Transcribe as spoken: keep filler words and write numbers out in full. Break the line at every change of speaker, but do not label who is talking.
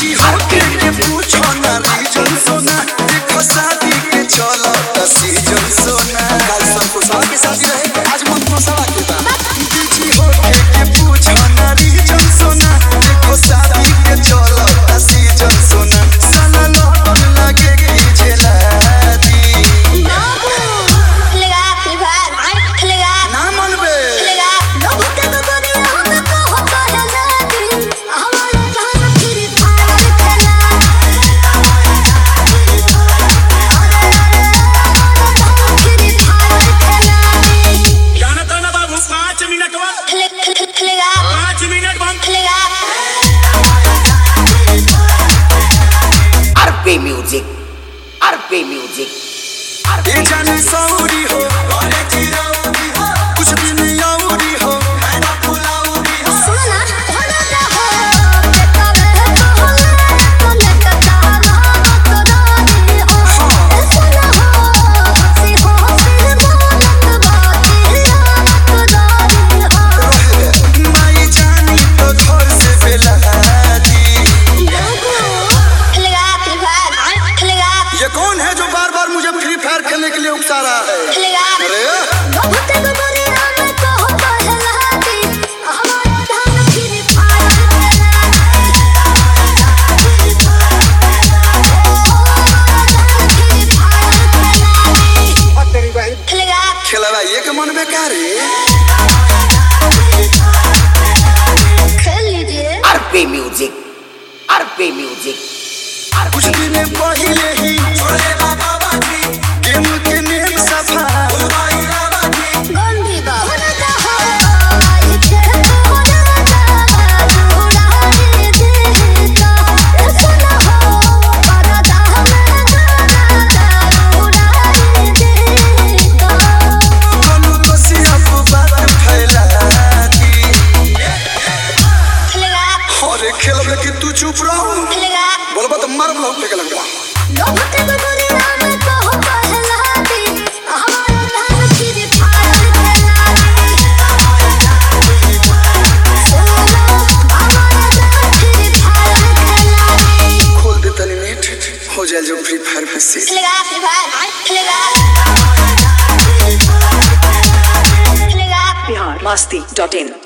Music RP music
ये जाने सौरी हो कुछ दिन याऊरी हो मैं ना भुलाऊरी हो
सुना भला हो तबे तो ले कता ना तो दादी हो सुना हो सी हो फिर बोलत बाती तो दादी हो
मैं जानी तो घर से बेला ये कौन है जो बार बार मुझे फ्री फायर खेलने के लिए उकसा रहा है? अरे
बहुत गोरी राम को पहलाती हमारा धान फ्री फायर खेला
खेलवा ये के मन बेकार है।
खेल लीजिए
आरपी म्यूजिक आरपी म्यूजिक
कुछ दिन पहले ही छोड़े बाबा बाजी गेम के नेम सफा
गंदी बात हो ये खेल हो जाता जुड़ा दे देता सुना हो परदा में गाना जुड़ा दे देता
बोलू तो सिर्फ बात फैलाती
खेलेगा
और खेलबे कि तू चुप रहो
खेलेगा
बोलबा तो मार ब्लॉक फेंके लगबा
बहुत गोरी राम को पहलाती हमारा धान फ्री फायर खेलाती सुनो हमारा धान फ्री फायर खेलाती
खोल दे तनी नेट हो जाए जो फ्री फायर पे से
खेलेगा फ्री फायर खेलेगा खेलेगा
बिहार मस्ती डॉट इन